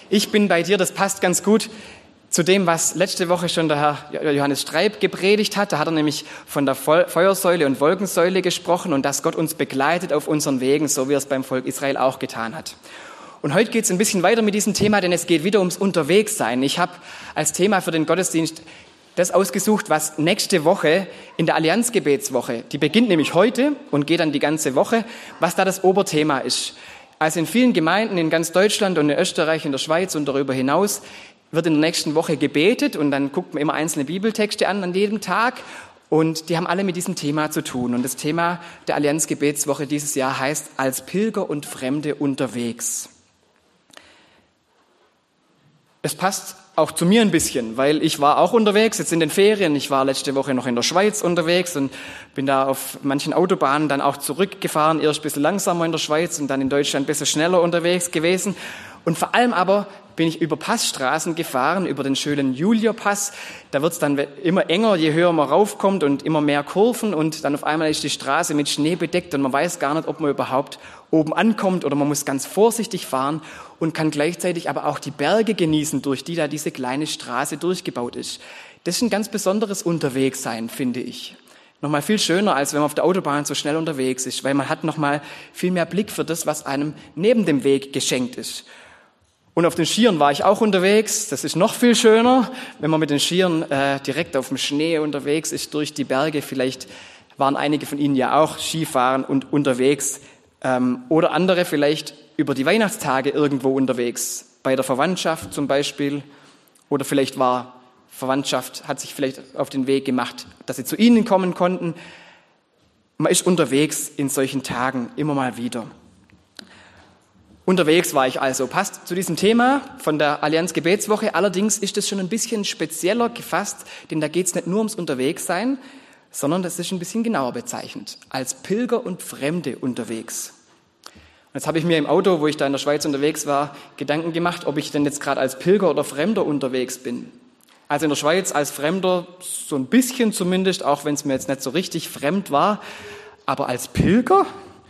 Ich bin bei dir, das passt ganz gut zu dem, was letzte Woche schon der Herr Johannes Streib gepredigt hat. Da hat er nämlich von der Feuersäule und Wolkensäule gesprochen und dass Gott uns begleitet auf unseren Wegen, so wie er es beim Volk Israel auch getan hat. Und heute geht es ein bisschen weiter mit diesem Thema, denn es geht wieder ums Unterwegssein. Ich habe als Thema für den Gottesdienst das ausgesucht, was nächste Woche in der Allianzgebetswoche, die beginnt nämlich heute und geht dann die ganze Woche, was da das Oberthema ist. Also in vielen Gemeinden in ganz Deutschland und in Österreich, in der Schweiz und darüber hinaus wird in der nächsten Woche gebetet und dann guckt man immer einzelne Bibeltexte an jedem Tag und die haben alle mit diesem Thema zu tun. Und das Thema der Allianzgebetswoche dieses Jahr heißt als Pilger und Fremde unterwegs. Es passt auch zu mir ein bisschen, weil ich war auch unterwegs, jetzt in den Ferien. Ich war letzte Woche noch in der Schweiz unterwegs und bin da auf manchen Autobahnen dann auch zurückgefahren, erst ein bisschen langsamer in der Schweiz und dann in Deutschland ein bisschen schneller unterwegs gewesen. Und vor allem aber bin ich über Passstraßen gefahren, über den schönen Julierpass. Da wird's dann immer enger, je höher man raufkommt und immer mehr Kurven und dann auf einmal ist die Straße mit Schnee bedeckt und man weiß gar nicht, ob man überhaupt oben ankommt oder man muss ganz vorsichtig fahren und kann gleichzeitig aber auch die Berge genießen, durch die da diese kleine Straße durchgebaut ist. Das ist ein ganz besonderes Unterwegssein, finde ich. Nochmal viel schöner, als wenn man auf der Autobahn so schnell unterwegs ist, weil man hat nochmal viel mehr Blick für das, was einem neben dem Weg geschenkt ist. Und auf den Skiern war ich auch unterwegs. Das ist noch viel schöner, wenn man mit den Skiern direkt auf dem Schnee unterwegs ist, durch die Berge. Vielleicht waren einige von Ihnen ja auch Skifahren und unterwegs. Oder andere vielleicht über die Weihnachtstage irgendwo unterwegs. Bei der Verwandtschaft zum Beispiel. Oder vielleicht hat sich vielleicht auf den Weg gemacht, dass sie zu Ihnen kommen konnten. Man ist unterwegs in solchen Tagen immer mal wieder. Unterwegs war ich also, passt zu diesem Thema von der Allianz-Gebetswoche. Allerdings ist es schon ein bisschen spezieller gefasst, denn da geht es nicht nur ums Unterwegssein, sondern das ist ein bisschen genauer bezeichnet. Als Pilger und Fremde unterwegs. Und jetzt habe ich mir im Auto, wo ich da in der Schweiz unterwegs war, Gedanken gemacht, ob ich denn jetzt gerade als Pilger oder Fremder unterwegs bin. Also in der Schweiz als Fremder so ein bisschen zumindest, auch wenn es mir jetzt nicht so richtig fremd war. Aber als Pilger?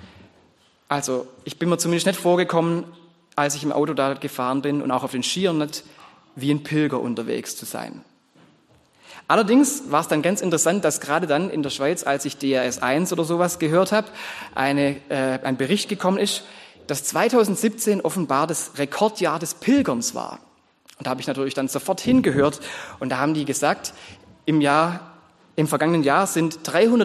Also ich bin mir zumindest nicht vorgekommen, als ich im Auto da gefahren bin und auch auf den Skiern nicht, wie ein Pilger unterwegs zu sein. Allerdings war es dann ganz interessant, dass gerade dann in der Schweiz, als ich DRS 1 oder sowas gehört habe, ein Bericht gekommen ist, dass 2017 offenbar das Rekordjahr des Pilgerns war. Und da habe ich natürlich dann sofort hingehört und da haben die gesagt, im vergangenen Jahr sind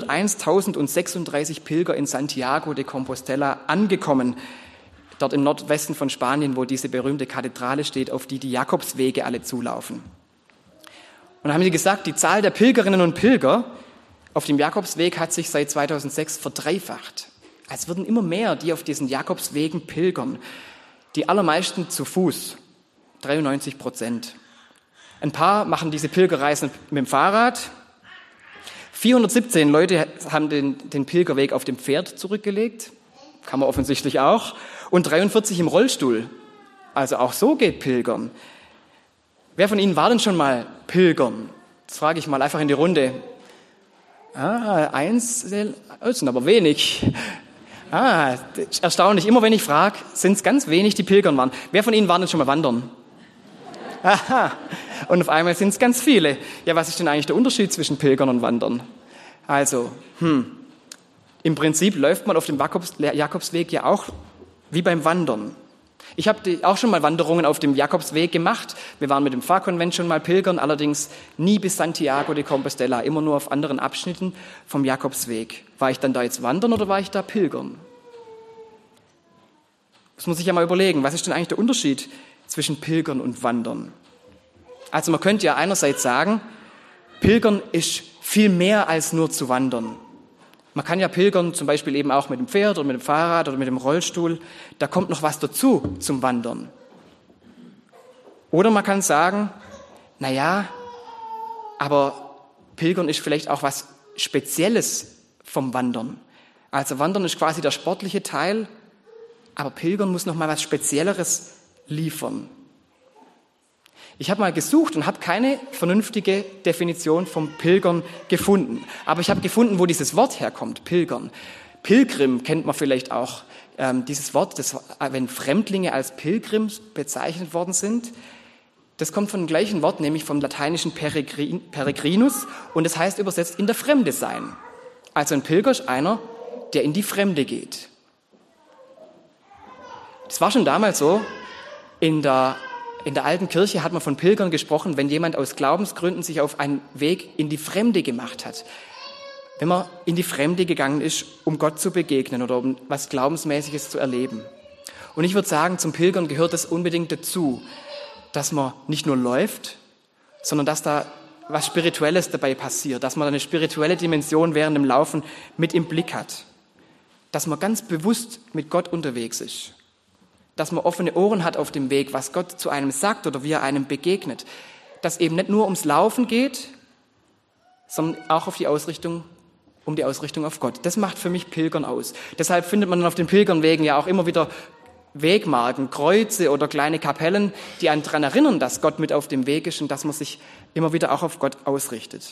301.036 Pilger in Santiago de Compostela angekommen, dort im Nordwesten von Spanien, wo diese berühmte Kathedrale steht, auf die die Jakobswege alle zulaufen. Und dann haben sie gesagt, die Zahl der Pilgerinnen und Pilger auf dem Jakobsweg hat sich seit 2006 verdreifacht. Es würden immer mehr, die auf diesen Jakobswegen pilgern. Die allermeisten zu Fuß, 93%. Ein paar machen diese Pilgerreisen mit dem Fahrrad. 417 Leute haben den Pilgerweg auf dem Pferd zurückgelegt, kann man offensichtlich auch, und 43 im Rollstuhl. Also auch so geht Pilgern. Wer von Ihnen war denn schon mal pilgern? Das frage ich mal einfach in die Runde. Eins, das sind aber wenig. Erstaunlich, immer wenn ich frage, sind es ganz wenig, die pilgern waren. Wer von Ihnen war denn schon mal wandern? Aha. Und auf einmal sind es ganz viele. Ja, was ist denn eigentlich der Unterschied zwischen Pilgern und Wandern? Also, im Prinzip läuft man auf dem Jakobsweg ja auch wie beim Wandern. Ich habe auch schon mal Wanderungen auf dem Jakobsweg gemacht. Wir waren mit dem Pfarrkonvent schon mal pilgern, allerdings nie bis Santiago de Compostela, immer nur auf anderen Abschnitten vom Jakobsweg. War ich dann da jetzt wandern oder war ich da pilgern? Das muss ich ja mal überlegen. Was ist denn eigentlich der Unterschied zwischen Pilgern und Wandern? Also man könnte ja einerseits sagen, Pilgern ist viel mehr als nur zu wandern. Man kann ja pilgern, zum Beispiel eben auch mit dem Pferd oder mit dem Fahrrad oder mit dem Rollstuhl. Da kommt noch was dazu zum Wandern. Oder man kann sagen, aber Pilgern ist vielleicht auch was Spezielles vom Wandern. Also Wandern ist quasi der sportliche Teil, aber Pilgern muss noch mal was Spezielleres liefern. Ich habe mal gesucht und habe keine vernünftige Definition vom Pilgern gefunden. Aber ich habe gefunden, wo dieses Wort herkommt, Pilgern. Pilgrim kennt man vielleicht auch. Dieses Wort, wenn Fremdlinge als Pilgrim bezeichnet worden sind, das kommt von dem gleichen Wort, nämlich vom lateinischen peregrinus, und das heißt übersetzt in der Fremde sein. Also ein Pilger ist einer, der in die Fremde geht. Das war schon damals so. In der alten Kirche hat man von Pilgern gesprochen, wenn jemand aus Glaubensgründen sich auf einen Weg in die Fremde gemacht hat. Wenn man in die Fremde gegangen ist, um Gott zu begegnen oder um was Glaubensmäßiges zu erleben. Und ich würde sagen, zum Pilgern gehört es unbedingt dazu, dass man nicht nur läuft, sondern dass da was Spirituelles dabei passiert, dass man eine spirituelle Dimension während dem Laufen mit im Blick hat, dass man ganz bewusst mit Gott unterwegs ist, dass man offene Ohren hat auf dem Weg, was Gott zu einem sagt oder wie er einem begegnet, dass eben nicht nur ums Laufen geht, sondern auch um die Ausrichtung auf Gott. Das macht für mich Pilgern aus. Deshalb findet man auf den Pilgernwegen ja auch immer wieder Wegmarken, Kreuze oder kleine Kapellen, die einen daran erinnern, dass Gott mit auf dem Weg ist und dass man sich immer wieder auch auf Gott ausrichtet.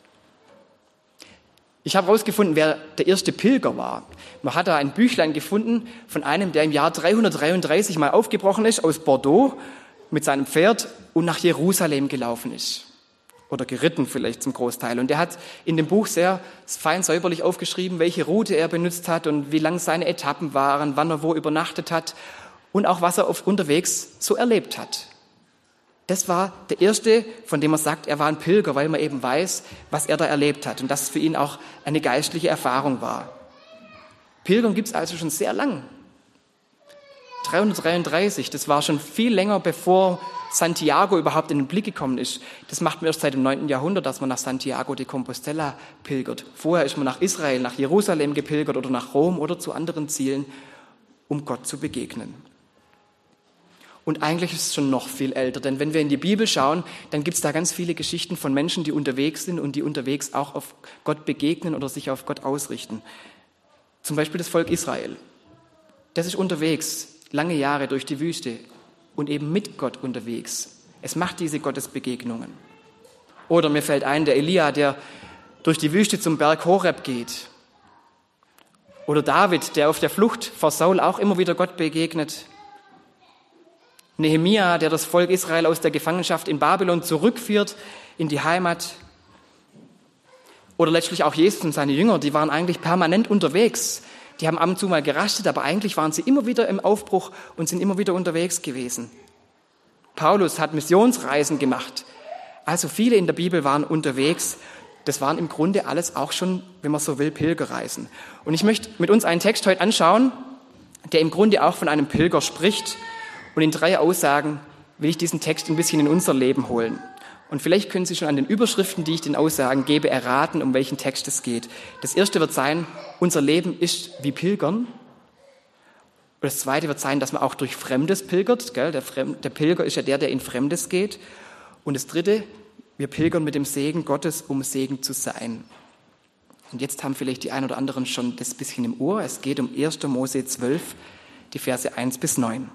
Ich habe herausgefunden, wer der erste Pilger war. Man hat da ein Büchlein gefunden von einem, der im Jahr 333 mal aufgebrochen ist aus Bordeaux mit seinem Pferd und nach Jerusalem gelaufen ist. Oder geritten vielleicht zum Großteil. Und der hat in dem Buch sehr fein säuberlich aufgeschrieben, welche Route er benutzt hat und wie lang seine Etappen waren, wann er wo übernachtet hat und auch was er unterwegs so erlebt hat. Das war der erste, von dem man sagt, er war ein Pilger, weil man eben weiß, was er da erlebt hat und dass es für ihn auch eine geistliche Erfahrung war. Pilgern gibt es also schon sehr lang. 333, das war schon viel länger, bevor Santiago überhaupt in den Blick gekommen ist. Das macht man erst seit dem 9. Jahrhundert, dass man nach Santiago de Compostela pilgert. Vorher ist man nach Israel, nach Jerusalem gepilgert oder nach Rom oder zu anderen Zielen, um Gott zu begegnen. Und eigentlich ist es schon noch viel älter, denn wenn wir in die Bibel schauen, dann gibt es da ganz viele Geschichten von Menschen, die unterwegs sind und die unterwegs auch auf Gott begegnen oder sich auf Gott ausrichten. Zum Beispiel das Volk Israel. Das ist unterwegs, lange Jahre durch die Wüste und eben mit Gott unterwegs. Es macht diese Gottesbegegnungen. Oder mir fällt ein, der Elia, der durch die Wüste zum Berg Horeb geht. Oder David, der auf der Flucht vor Saul auch immer wieder Gott begegnet. Nehemia, der das Volk Israel aus der Gefangenschaft in Babylon zurückführt in die Heimat. Oder letztlich auch Jesus und seine Jünger, die waren eigentlich permanent unterwegs. Die haben ab und zu mal gerastet, aber eigentlich waren sie immer wieder im Aufbruch und sind immer wieder unterwegs gewesen. Paulus hat Missionsreisen gemacht. Also viele in der Bibel waren unterwegs. Das waren im Grunde alles auch schon, wenn man so will, Pilgerreisen. Und ich möchte mit uns einen Text heute anschauen, der im Grunde auch von einem Pilger spricht. Und in 3 Aussagen will ich diesen Text ein bisschen in unser Leben holen. Und vielleicht können Sie schon an den Überschriften, die ich den Aussagen gebe, erraten, um welchen Text es geht. Das erste wird sein, unser Leben ist wie Pilgern. Und das zweite wird sein, dass man auch durch Fremdes pilgert. Gell? Der Pilger ist ja der in Fremdes geht. Und das dritte, wir pilgern mit dem Segen Gottes, um Segen zu sein. Und jetzt haben vielleicht die ein oder anderen schon das bisschen im Ohr. Es geht um 1. Mose 12, die Verse 1 bis 9.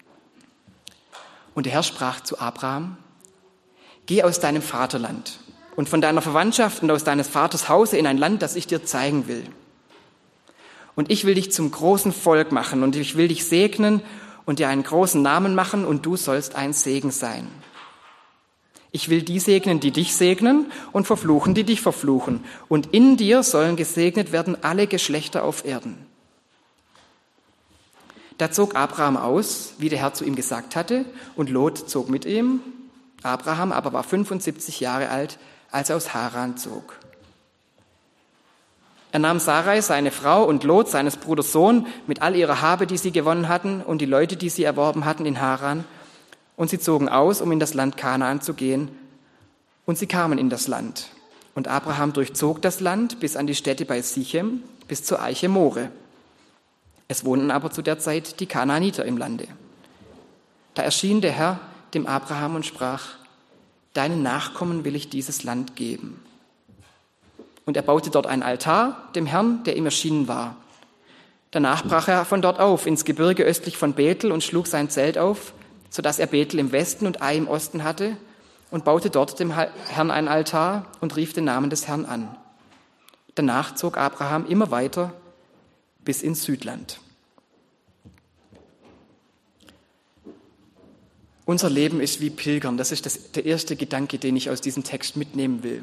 Und der Herr sprach zu Abraham: Geh aus deinem Vaterland und von deiner Verwandtschaft und aus deines Vaters Hause in ein Land, das ich dir zeigen will. Und ich will dich zum großen Volk machen und ich will dich segnen und dir einen großen Namen machen und du sollst ein Segen sein. Ich will die segnen, die dich segnen und verfluchen, die dich verfluchen. Und in dir sollen gesegnet werden alle Geschlechter auf Erden. Da zog Abraham aus, wie der Herr zu ihm gesagt hatte, und Lot zog mit ihm. Abraham aber war 75 Jahre alt, als er aus Haran zog. Er nahm Sarai, seine Frau, und Lot, seines Bruders Sohn, mit all ihrer Habe, die sie gewonnen hatten, und die Leute, die sie erworben hatten in Haran. Und sie zogen aus, um in das Land Kanaan zu gehen. Und sie kamen in das Land. Und Abraham durchzog das Land bis an die Stätte bei Sichem, bis zur Eiche More. Es wohnten aber zu der Zeit die Kanaaniter im Lande. Da erschien der Herr dem Abraham und sprach: Deinen Nachkommen will ich dieses Land geben. Und er baute dort einen Altar dem Herrn, der ihm erschienen war. Danach brach er von dort auf ins Gebirge östlich von Bethel und schlug sein Zelt auf, sodass er Bethel im Westen und Ai im Osten hatte, und baute dort dem Herrn einen Altar und rief den Namen des Herrn an. Danach zog Abraham immer weiter bis ins Südland. Unser Leben ist wie Pilgern. Das ist der erste Gedanke, den ich aus diesem Text mitnehmen will.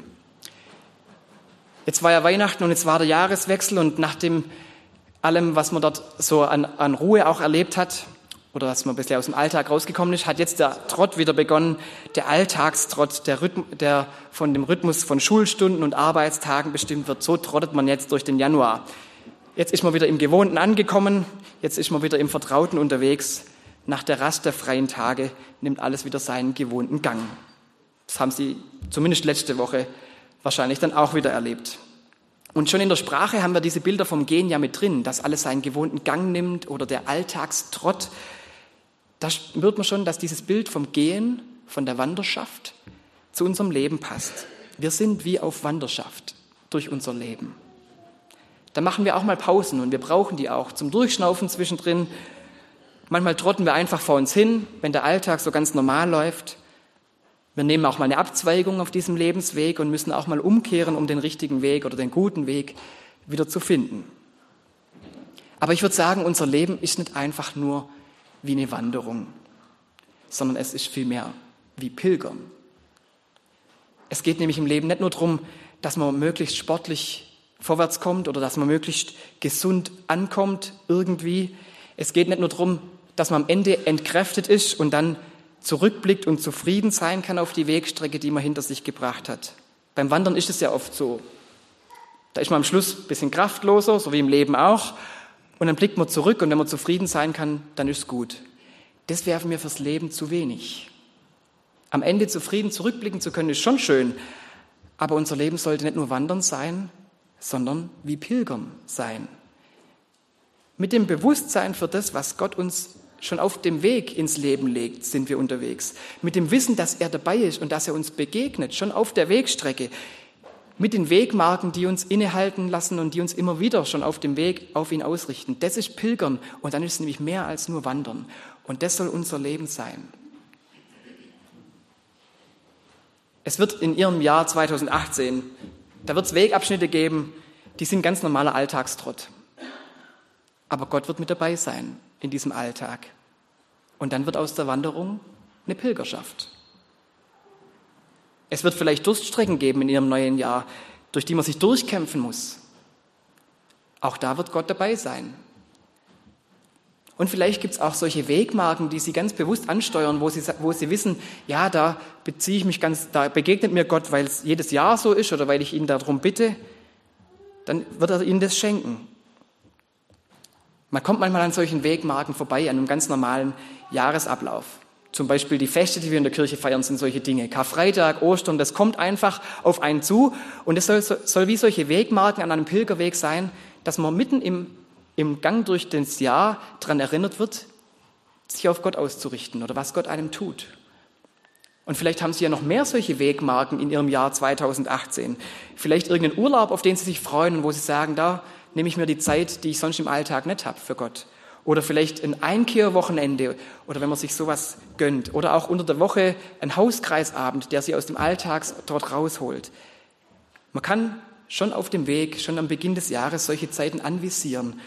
Jetzt war ja Weihnachten und jetzt war der Jahreswechsel und nach allem, was man dort so an Ruhe auch erlebt hat oder dass man ein bisschen aus dem Alltag rausgekommen ist, hat jetzt der Trott wieder begonnen, der Alltagstrott, der von dem Rhythmus von Schulstunden und Arbeitstagen bestimmt wird. So trottet man jetzt durch den Januar. Jetzt ist man wieder im Gewohnten angekommen, jetzt ist man wieder im Vertrauten unterwegs. Nach der Rast der freien Tage nimmt alles wieder seinen gewohnten Gang. Das haben Sie zumindest letzte Woche wahrscheinlich dann auch wieder erlebt. Und schon in der Sprache haben wir diese Bilder vom Gehen ja mit drin, dass alles seinen gewohnten Gang nimmt oder der Alltagstrott. Da spürt man schon, dass dieses Bild vom Gehen, von der Wanderschaft zu unserem Leben passt. Wir sind wie auf Wanderschaft durch unser Leben. Da machen wir auch mal Pausen und wir brauchen die auch zum Durchschnaufen zwischendrin. Manchmal trotten wir einfach vor uns hin, wenn der Alltag so ganz normal läuft. Wir nehmen auch mal eine Abzweigung auf diesem Lebensweg und müssen auch mal umkehren, um den richtigen Weg oder den guten Weg wieder zu finden. Aber ich würde sagen, unser Leben ist nicht einfach nur wie eine Wanderung, sondern es ist vielmehr wie Pilgern. Es geht nämlich im Leben nicht nur darum, dass man möglichst sportlich vorwärts kommt oder dass man möglichst gesund ankommt irgendwie. Es geht nicht nur darum, dass man am Ende entkräftet ist und dann zurückblickt und zufrieden sein kann auf die Wegstrecke, die man hinter sich gebracht hat. Beim Wandern ist es ja oft so. Da ist man am Schluss ein bisschen kraftloser, so wie im Leben auch. Und dann blickt man zurück und wenn man zufrieden sein kann, dann ist es gut. Das wäre mir fürs Leben zu wenig. Am Ende zufrieden zurückblicken zu können, ist schon schön. Aber unser Leben sollte nicht nur Wandern sein, sondern wie Pilgern sein. Mit dem Bewusstsein für das, was Gott uns schon auf dem Weg ins Leben legt, sind wir unterwegs. Mit dem Wissen, dass er dabei ist und dass er uns begegnet, schon auf der Wegstrecke. Mit den Wegmarken, die uns innehalten lassen und die uns immer wieder schon auf dem Weg auf ihn ausrichten. Das ist Pilgern und dann ist es nämlich mehr als nur Wandern. Und das soll unser Leben sein. Es wird in Ihrem Jahr 2018, da wird es Wegabschnitte geben, die sind ganz normaler Alltagstrott. Aber Gott wird mit dabei sein in diesem Alltag. Und dann wird aus der Wanderung eine Pilgerschaft. Es wird vielleicht Durststrecken geben in Ihrem neuen Jahr, durch die man sich durchkämpfen muss. Auch da wird Gott dabei sein. Und vielleicht gibt es auch solche Wegmarken, die Sie ganz bewusst ansteuern, wo Sie wissen, ja, da begegnet mir Gott, weil es jedes Jahr so ist oder weil ich ihn darum bitte, dann wird er Ihnen das schenken. Man kommt manchmal an solchen Wegmarken vorbei, an einem ganz normalen Jahresablauf. Zum Beispiel die Feste, die wir in der Kirche feiern, sind solche Dinge. Karfreitag, Ostern, das kommt einfach auf einen zu. Und es soll wie solche Wegmarken an einem Pilgerweg sein, dass man mitten im Gang durch das Jahr daran erinnert wird, sich auf Gott auszurichten oder was Gott einem tut. Und vielleicht haben Sie ja noch mehr solche Wegmarken in Ihrem Jahr 2018. Vielleicht irgendeinen Urlaub, auf den Sie sich freuen und wo Sie sagen, da nehme ich mir die Zeit, die ich sonst im Alltag nicht habe für Gott. Oder vielleicht ein Einkehrwochenende oder wenn man sich sowas gönnt. Oder auch unter der Woche ein Hauskreisabend, der Sie aus dem Alltag dort rausholt. Man kann schon auf dem Weg, schon am Beginn des Jahres solche Zeiten anvisieren.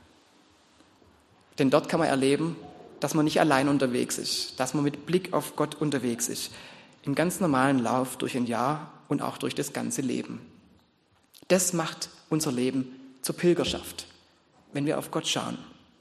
Denn dort kann man erleben, dass man nicht allein unterwegs ist, dass man mit Blick auf Gott unterwegs ist. Im ganz normalen Lauf durch ein Jahr und auch durch das ganze Leben. Das macht unser Leben zur Pilgerschaft, wenn wir auf Gott schauen.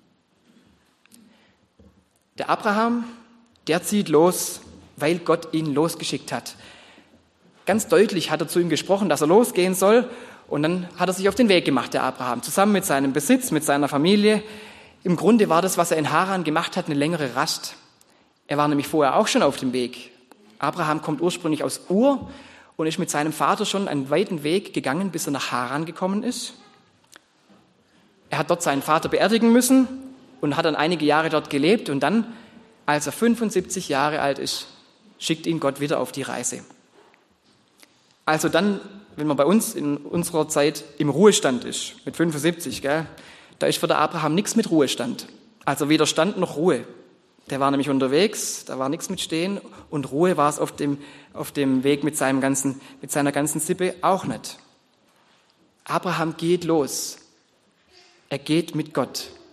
Der Abraham, der zieht los, weil Gott ihn losgeschickt hat. Ganz deutlich hat er zu ihm gesprochen, dass er losgehen soll. Und dann hat er sich auf den Weg gemacht, der Abraham, zusammen mit seinem Besitz, mit seiner Familie. Im Grunde war das, was er in Haran gemacht hat, eine längere Rast. Er war nämlich vorher auch schon auf dem Weg. Abraham kommt ursprünglich aus Ur und ist mit seinem Vater schon einen weiten Weg gegangen, bis er nach Haran gekommen ist. Er hat dort seinen Vater beerdigen müssen und hat dann einige Jahre dort gelebt. Und dann, als er 75 Jahre alt ist, schickt ihn Gott wieder auf die Reise. Also dann, wenn man bei uns in unserer Zeit im Ruhestand ist, mit 75, gell, da ist für den Abraham nichts mit Ruhestand. Also weder Stand noch Ruhe. Der war nämlich unterwegs, da war nichts mit Stehen und Ruhe war es auf dem Weg mit seiner ganzen Sippe auch nicht. Abraham geht los. Er geht mit Gott.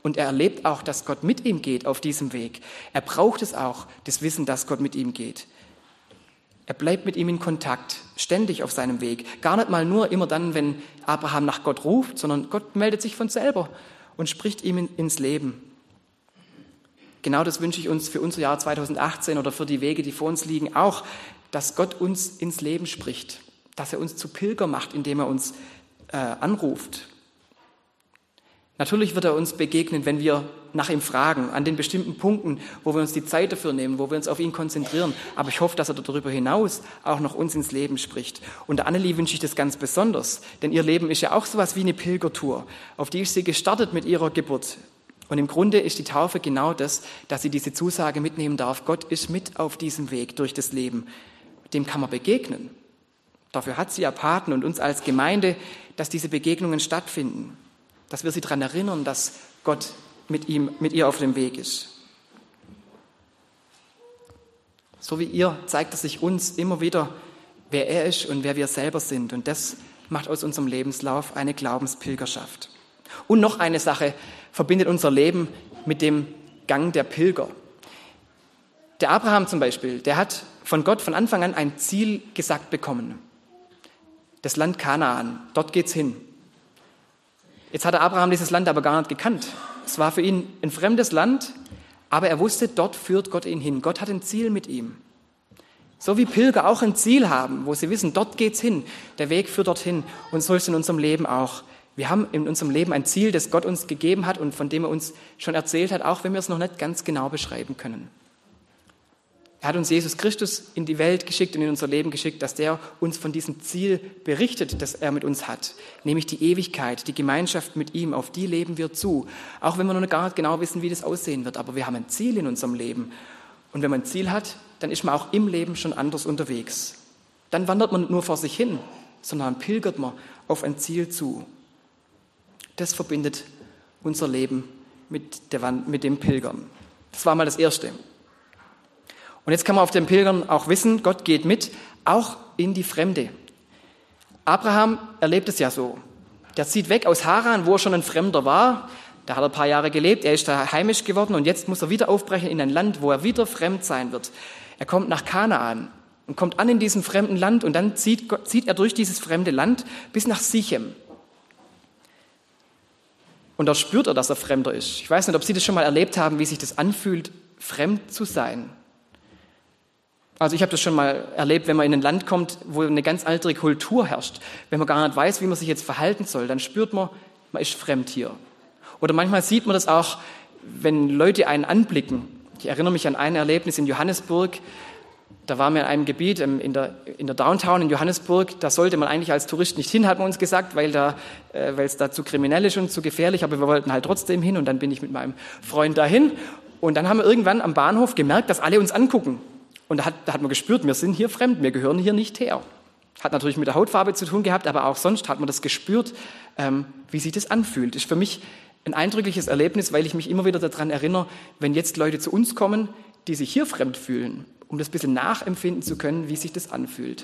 Und er erlebt auch, dass Gott mit ihm geht auf diesem Weg. Er braucht es auch, das Wissen, dass Gott mit ihm geht. Er bleibt mit ihm in Kontakt, ständig auf seinem Weg. Gar nicht mal nur immer dann, wenn Abraham nach Gott ruft, sondern Gott meldet sich von selber und spricht ihm ins Leben. Genau das wünsche ich uns für unser Jahr 2018 oder für die Wege, die vor uns liegen, auch, dass Gott uns ins Leben spricht, dass er uns zu Pilger macht, indem er uns anruft. Natürlich wird er uns begegnen, wenn wir nach ihm fragen, an den bestimmten Punkten, wo wir uns die Zeit dafür nehmen, wo wir uns auf ihn konzentrieren. Aber ich hoffe, dass er darüber hinaus auch noch uns ins Leben spricht. Und der Annelie wünsche ich das ganz besonders, denn ihr Leben ist ja auch sowas wie eine Pilgertour. Auf die ist sie gestartet mit ihrer Geburt. Und im Grunde ist die Taufe genau das, dass sie diese Zusage mitnehmen darf. Gott ist mit auf diesem Weg durch das Leben. Dem kann man begegnen. Dafür hat sie ja Paten und uns als Gemeinde, dass diese Begegnungen stattfinden. Dass wir sie daran erinnern, dass Gott mit ihr auf dem Weg ist. So wie ihr zeigt er sich uns immer wieder, wer er ist und wer wir selber sind. Und das macht aus unserem Lebenslauf eine Glaubenspilgerschaft. Und noch eine Sache verbindet unser Leben mit dem Gang der Pilger. Der Abraham zum Beispiel, der hat von Gott von Anfang an ein Ziel gesagt bekommen. Das Land Kanaan, dort geht's hin. Jetzt hatte Abraham dieses Land aber gar nicht gekannt. Es war für ihn ein fremdes Land, aber er wusste, dort führt Gott ihn hin. Gott hat ein Ziel mit ihm. So wie Pilger auch ein Ziel haben, wo sie wissen, dort geht's hin. Der Weg führt dorthin. Und so ist es in unserem Leben auch. Wir haben in unserem Leben ein Ziel, das Gott uns gegeben hat und von dem er uns schon erzählt hat, auch wenn wir es noch nicht ganz genau beschreiben können. Er hat uns Jesus Christus in die Welt geschickt und in unser Leben geschickt, dass der uns von diesem Ziel berichtet, das er mit uns hat. Nämlich die Ewigkeit, die Gemeinschaft mit ihm, auf die leben wir zu. Auch wenn wir noch gar nicht genau wissen, wie das aussehen wird. Aber wir haben ein Ziel in unserem Leben. Und wenn man ein Ziel hat, dann ist man auch im Leben schon anders unterwegs. Dann wandert man nicht nur vor sich hin, sondern pilgert man auf ein Ziel zu. Das verbindet unser Leben mit dem Pilgern. Das war mal das Erste. Und jetzt kann man auf dem Pilgern auch wissen, Gott geht mit, auch in die Fremde. Abraham erlebt es ja so. Der zieht weg aus Haran, wo er schon ein Fremder war. Da hat er ein paar Jahre gelebt, er ist da heimisch geworden und jetzt muss er wieder aufbrechen in ein Land, wo er wieder fremd sein wird. Er kommt nach Kanaan und kommt an in diesem fremden Land und dann zieht er durch dieses fremde Land bis nach Sichem. Und dort spürt er, dass er Fremder ist. Ich weiß nicht, ob Sie das schon mal erlebt haben, wie sich das anfühlt, fremd zu sein. Also ich habe das schon mal erlebt, wenn man in ein Land kommt, wo eine ganz andere Kultur herrscht. Wenn man gar nicht weiß, wie man sich jetzt verhalten soll, dann spürt man, man ist fremd hier. Oder manchmal sieht man das auch, wenn Leute einen anblicken. Ich erinnere mich an ein Erlebnis in Johannesburg. Da waren wir in einem Gebiet in der Downtown in Johannesburg. Da sollte man eigentlich als Tourist nicht hin, hat man uns gesagt, weil es da zu kriminell ist und zu gefährlich. Aber wir wollten halt trotzdem hin. Und dann bin ich mit meinem Freund dahin. Und dann haben wir irgendwann am Bahnhof gemerkt, dass alle uns angucken. Und da hat man gespürt, wir sind hier fremd, wir gehören hier nicht her. Hat natürlich mit der Hautfarbe zu tun gehabt, aber auch sonst hat man das gespürt, wie sich das anfühlt. Ist für mich ein eindrückliches Erlebnis, weil ich mich immer wieder daran erinnere, wenn jetzt Leute zu uns kommen, die sich hier fremd fühlen, um das ein bisschen nachempfinden zu können, wie sich das anfühlt.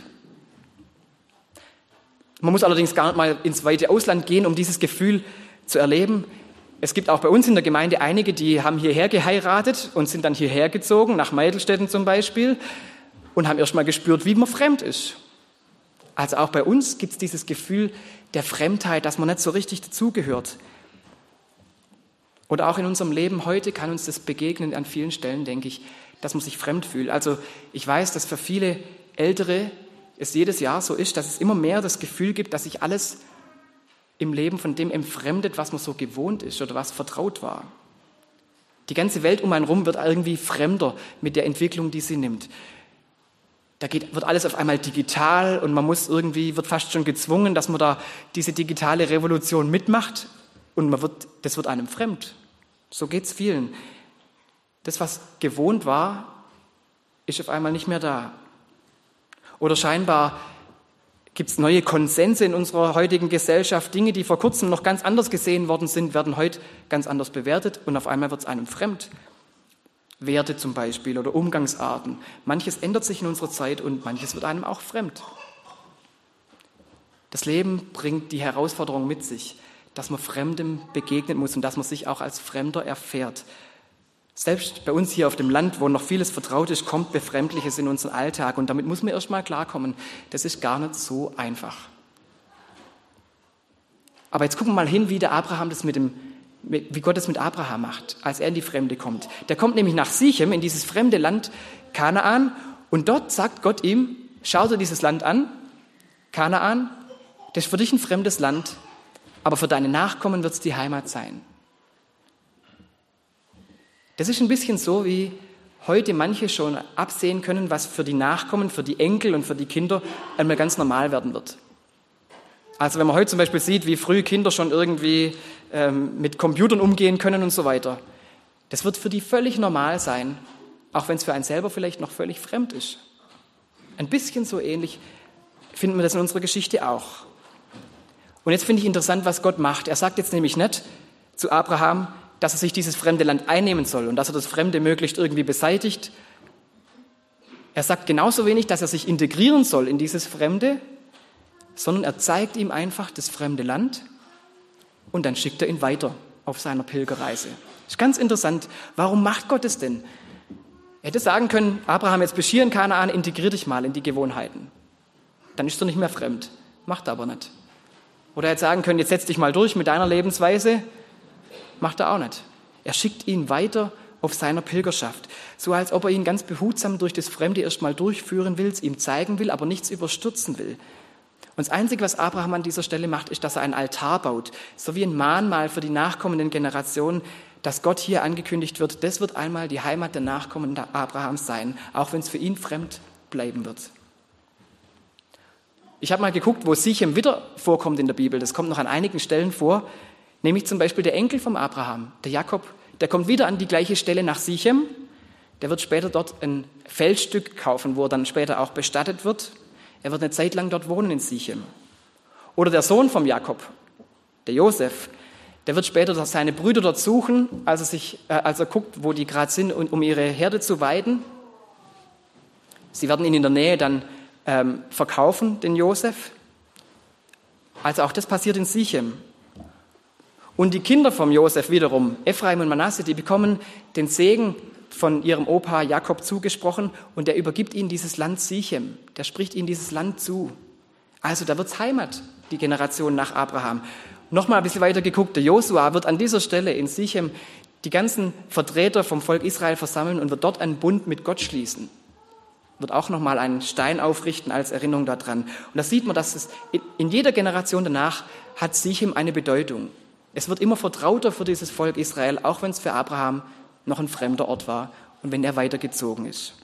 Man muss allerdings gar nicht mal ins weite Ausland gehen, um dieses Gefühl zu erleben. Es gibt auch bei uns in der Gemeinde einige, die haben hierher geheiratet und sind dann hierher gezogen, nach Meidelstetten zum Beispiel, und haben erst mal gespürt, wie man fremd ist. Also auch bei uns gibt es dieses Gefühl der Fremdheit, dass man nicht so richtig dazugehört. Oder auch in unserem Leben heute kann uns das begegnen an vielen Stellen, denke ich, dass man sich fremd fühlt. Also ich weiß, dass für viele Ältere es jedes Jahr so ist, dass es immer mehr das Gefühl gibt, dass sich alles im Leben von dem entfremdet, was man so gewohnt ist oder was vertraut war. Die ganze Welt um einen rum wird irgendwie fremder mit der Entwicklung, die sie nimmt. Wird alles auf einmal digital und man wird fast schon gezwungen, dass man da diese digitale Revolution mitmacht und das wird einem fremd. So geht's vielen. Das, was gewohnt war, ist auf einmal nicht mehr da. Oder scheinbar gibt es neue Konsense in unserer heutigen Gesellschaft. Dinge, die vor kurzem noch ganz anders gesehen worden sind, werden heute ganz anders bewertet und auf einmal wird es einem fremd. Werte zum Beispiel oder Umgangsarten. Manches ändert sich in unserer Zeit und manches wird einem auch fremd. Das Leben bringt die Herausforderung mit sich, dass man Fremdem begegnen muss und dass man sich auch als Fremder erfährt. Selbst bei uns hier auf dem Land, wo noch vieles vertraut ist, kommt Befremdliches in unseren Alltag und damit muss man erst mal klarkommen. Das ist gar nicht so einfach. Aber jetzt gucken wir mal hin, wie Gott es mit Abraham macht, als er in die Fremde kommt. Der kommt nämlich nach Sichem, in dieses fremde Land Kanaan, und dort sagt Gott ihm, schau dir dieses Land an, Kanaan, das ist für dich ein fremdes Land, aber für deine Nachkommen wird es die Heimat sein. Das ist ein bisschen so, wie heute manche schon absehen können, was für die Nachkommen, für die Enkel und für die Kinder einmal ganz normal werden wird. Also wenn man heute zum Beispiel sieht, wie früh Kinder schon irgendwie mit Computern umgehen können und so weiter. Das wird für die völlig normal sein, auch wenn es für einen selber vielleicht noch völlig fremd ist. Ein bisschen so ähnlich finden wir das in unserer Geschichte auch. Und jetzt finde ich interessant, was Gott macht. Er sagt jetzt nämlich nicht zu Abraham, dass er sich dieses fremde Land einnehmen soll und dass er das Fremde möglichst irgendwie beseitigt. Er sagt genauso wenig, dass er sich integrieren soll in dieses Fremde, sondern er zeigt ihm einfach das fremde Land und dann schickt er ihn weiter auf seiner Pilgerreise. Das ist ganz interessant. Warum macht Gott es denn? Er hätte sagen können, Abraham, jetzt bist du hier in Kanaan, integrier dich mal in die Gewohnheiten. Dann ist er nicht mehr fremd. Macht er aber nicht. Oder er hätte sagen können, jetzt setz dich mal durch mit deiner Lebensweise. Macht er auch nicht. Er schickt ihn weiter auf seiner Pilgerschaft. So als ob er ihn ganz behutsam durch das Fremde erst mal durchführen will, es ihm zeigen will, aber nichts überstürzen will. Und das Einzige, was Abraham an dieser Stelle macht, ist, dass er einen Altar baut. So wie ein Mahnmal für die nachkommenden Generationen, dass Gott hier angekündigt wird, das wird einmal die Heimat der Nachkommen Abrahams sein, auch wenn es für ihn fremd bleiben wird. Ich habe mal geguckt, wo Sichem wieder vorkommt in der Bibel. Das kommt noch an einigen Stellen vor, nämlich zum Beispiel der Enkel vom Abraham, der Jakob, der kommt wieder an die gleiche Stelle nach Sichem. Der wird später dort ein Feldstück kaufen, wo er dann später auch bestattet wird. Er wird eine Zeit lang dort wohnen in Sichem. Oder der Sohn vom Jakob, der Josef, der wird später seine Brüder dort suchen, als er guckt, wo die gerade sind, um ihre Herde zu weiden. Sie werden ihn in der Nähe dann verkaufen, den Josef. Also auch das passiert in Sichem. Und die Kinder vom Josef wiederum, Ephraim und Manasse, die bekommen den Segen von ihrem Opa Jakob zugesprochen und der übergibt ihnen dieses Land Sichem. Der spricht ihnen dieses Land zu. Also da wird's Heimat, die Generation nach Abraham. Nochmal ein bisschen weiter geguckt, der Josua wird an dieser Stelle in Sichem die ganzen Vertreter vom Volk Israel versammeln und wird dort einen Bund mit Gott schließen. Wird auch nochmal einen Stein aufrichten als Erinnerung daran. Und da sieht man, dass es in jeder Generation danach hat Sichem eine Bedeutung. Es wird immer vertrauter für dieses Volk Israel, auch wenn es für Abraham noch ein fremder Ort war und wenn er weitergezogen ist.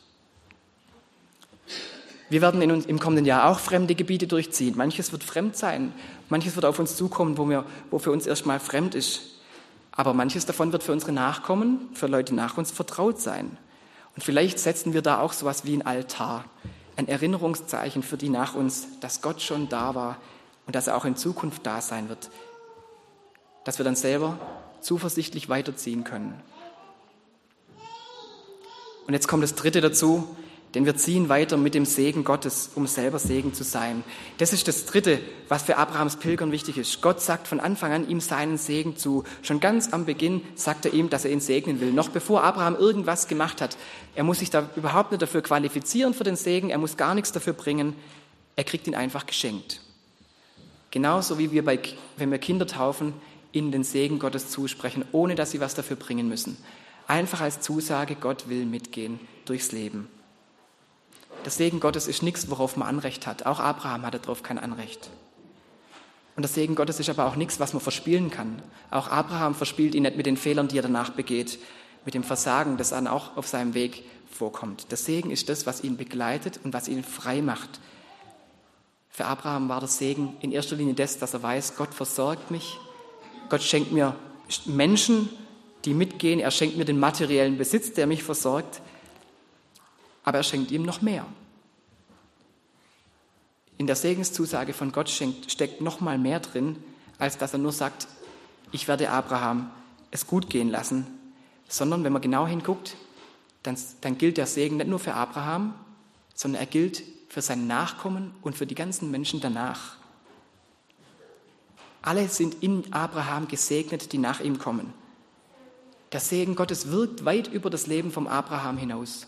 Wir werden im kommenden Jahr auch fremde Gebiete durchziehen. Manches wird fremd sein, manches wird auf uns zukommen, wo für uns erstmal fremd ist. Aber manches davon wird für unsere Nachkommen, für Leute nach uns vertraut sein. Und vielleicht setzen wir da auch sowas wie ein Altar, ein Erinnerungszeichen für die nach uns, dass Gott schon da war und dass er auch in Zukunft da sein wird. Dass wir dann selber zuversichtlich weiterziehen können. Und jetzt kommt das Dritte dazu, denn wir ziehen weiter mit dem Segen Gottes, um selber Segen zu sein. Das ist das Dritte, was für Abrahams Pilgern wichtig ist. Gott sagt von Anfang an ihm seinen Segen zu. Schon ganz am Beginn sagt er ihm, dass er ihn segnen will. Noch bevor Abraham irgendwas gemacht hat. Er muss sich da überhaupt nicht dafür qualifizieren für den Segen. Er muss gar nichts dafür bringen. Er kriegt ihn einfach geschenkt. Genauso wie wir, wenn wir Kinder taufen, ihnen den Segen Gottes zusprechen, ohne dass sie was dafür bringen müssen. Einfach als Zusage, Gott will mitgehen durchs Leben. Der Segen Gottes ist nichts, worauf man Anrecht hat. Auch Abraham hatte darauf kein Anrecht. Und der Segen Gottes ist aber auch nichts, was man verspielen kann. Auch Abraham verspielt ihn nicht mit den Fehlern, die er danach begeht, mit dem Versagen, das dann auch auf seinem Weg vorkommt. Der Segen ist das, was ihn begleitet und was ihn frei macht. Für Abraham war der Segen in erster Linie das, dass er weiß, Gott versorgt mich. Gott schenkt mir Menschen, die mitgehen. Er schenkt mir den materiellen Besitz, der mich versorgt. Aber er schenkt ihm noch mehr. In der Segenszusage von Gott steckt noch mal mehr drin, als dass er nur sagt, ich werde Abraham es gut gehen lassen, sondern wenn man genau hinguckt, dann gilt der Segen nicht nur für Abraham, sondern er gilt für seine Nachkommen und für die ganzen Menschen danach. Alle sind in Abraham gesegnet, die nach ihm kommen. Der Segen Gottes wirkt weit über das Leben vom Abraham hinaus.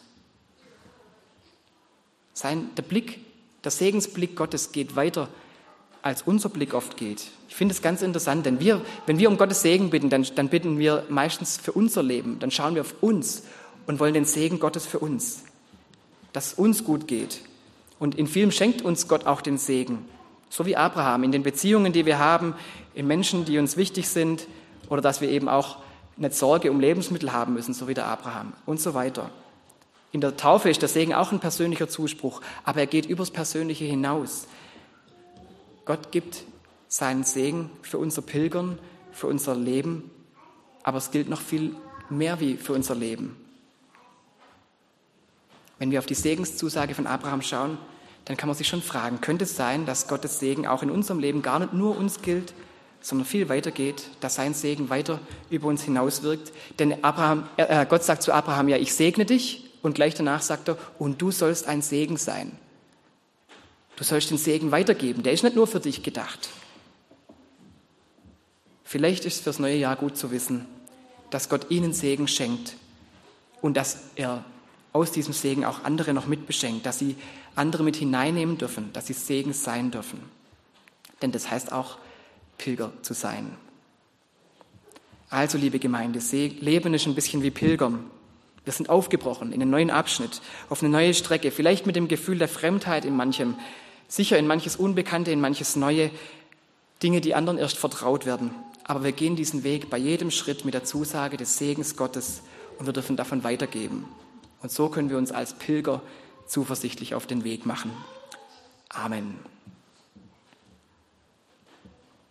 Der Segensblick Gottes geht weiter, als unser Blick oft geht. Ich finde es ganz interessant, denn wenn wir um Gottes Segen bitten, dann bitten wir meistens für unser Leben. Dann schauen wir auf uns und wollen den Segen Gottes für uns, dass es uns gut geht. Und in vielem schenkt uns Gott auch den Segen, so wie Abraham, in den Beziehungen, die wir haben, in Menschen, die uns wichtig sind, oder dass wir eben auch nicht Sorge um Lebensmittel haben müssen, so wie der Abraham und so weiter. In der Taufe ist der Segen auch ein persönlicher Zuspruch, aber er geht übers Persönliche hinaus. Gott gibt seinen Segen für unser Pilgern, für unser Leben, aber es gilt noch viel mehr wie für unser Leben. Wenn wir auf die Segenszusage von Abraham schauen, dann kann man sich schon fragen, könnte es sein, dass Gottes Segen auch in unserem Leben gar nicht nur uns gilt, sondern viel weiter geht, dass sein Segen weiter über uns hinauswirkt? Denn Gott sagt zu Abraham, ja, ich segne dich, und gleich danach sagt er, und du sollst ein Segen sein. Du sollst den Segen weitergeben, der ist nicht nur für dich gedacht. Vielleicht ist es fürs neue Jahr gut zu wissen, dass Gott ihnen Segen schenkt und dass er aus diesem Segen auch andere noch mitbeschenkt, dass sie andere mit hineinnehmen dürfen, dass sie Segen sein dürfen. Denn das heißt auch, Pilger zu sein. Also, liebe Gemeinde, Leben ist ein bisschen wie Pilgern. Wir sind aufgebrochen in einen neuen Abschnitt, auf eine neue Strecke, vielleicht mit dem Gefühl der Fremdheit in manchem, sicher in manches Unbekannte, in manches Neue, Dinge, die anderen erst vertraut werden. Aber wir gehen diesen Weg bei jedem Schritt mit der Zusage des Segens Gottes und wir dürfen davon weitergeben. Und so können wir uns als Pilger zuversichtlich auf den Weg machen. Amen.